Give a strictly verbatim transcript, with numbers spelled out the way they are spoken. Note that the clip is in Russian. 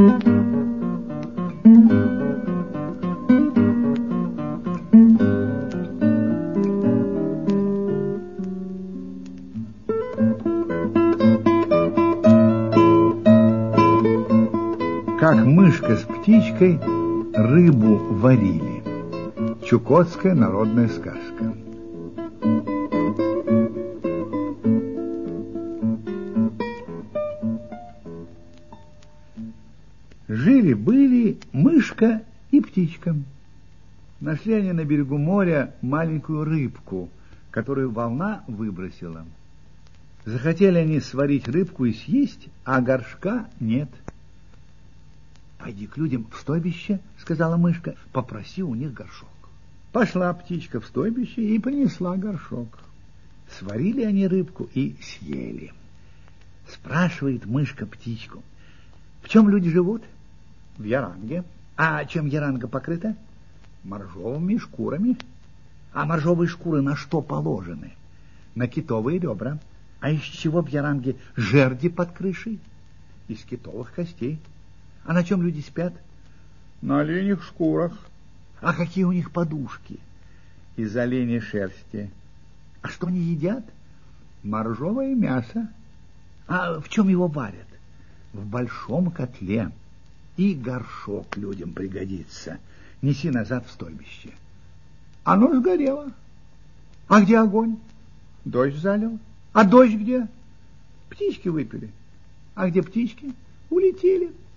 Как мышка с птичкой рыбу варили. Чукотская народная сказка. Жили-были мышка и птичка. Нашли они на берегу моря маленькую рыбку, которую волна выбросила. Захотели они сварить рыбку и съесть, а горшка нет. «Пойди к людям в стойбище, — сказала мышка, — попроси у них горшок». Пошла птичка в стойбище и принесла горшок. Сварили они рыбку и съели. Спрашивает мышка птичку: в чем люди живут? В яранге. А чем яранга покрыта? Моржовыми шкурами. А моржовые шкуры на что положены? На китовые ребра. А из чего в яранге жерди под крышей? Из китовых костей. А на чем люди спят? На оленьих шкурах. А какие у них подушки? Из оленей шерсти. А что они едят? Моржовое мясо. А в чем его варят? В большом котле. И горшок людям пригодится. Неси назад в стойбище. Оно сгорело. А где огонь? Дождь залил. А дождь где? Птички выпили. А где птички? Улетели.